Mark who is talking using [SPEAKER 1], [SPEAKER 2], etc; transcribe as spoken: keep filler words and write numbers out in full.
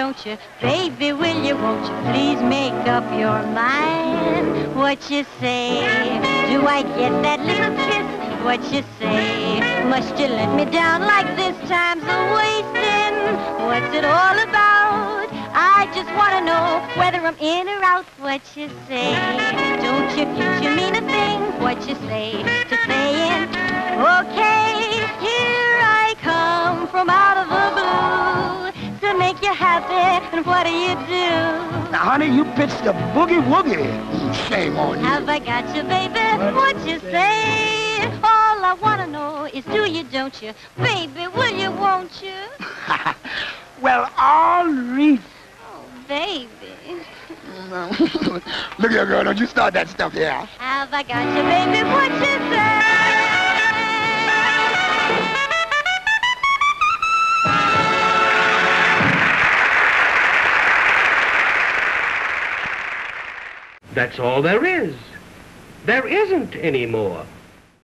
[SPEAKER 1] don't you? Baby, will you, won't you please make up your mind? What you say? Do I get that little kiss? What you say? Must you let me down like this? Time's a wasting. What's it all about? I just want to know whether I'm in or out. What you say? Don't your future mean a thing? What you say to saying, okay, here I come from out of the blue to make you happy, and what do you do?
[SPEAKER 2] Now, honey, you pitched the boogie-woogie. Shame on you.
[SPEAKER 1] Have I got you, baby? What you say? All I want to know is do you, don't you? Baby, will you, won't you?
[SPEAKER 2] Well, all right.
[SPEAKER 1] Oh, baby.
[SPEAKER 2] Look here, girl, don't you start that stuff here.
[SPEAKER 1] Have I got you, baby? What you say?
[SPEAKER 3] That's all there is. There isn't any more.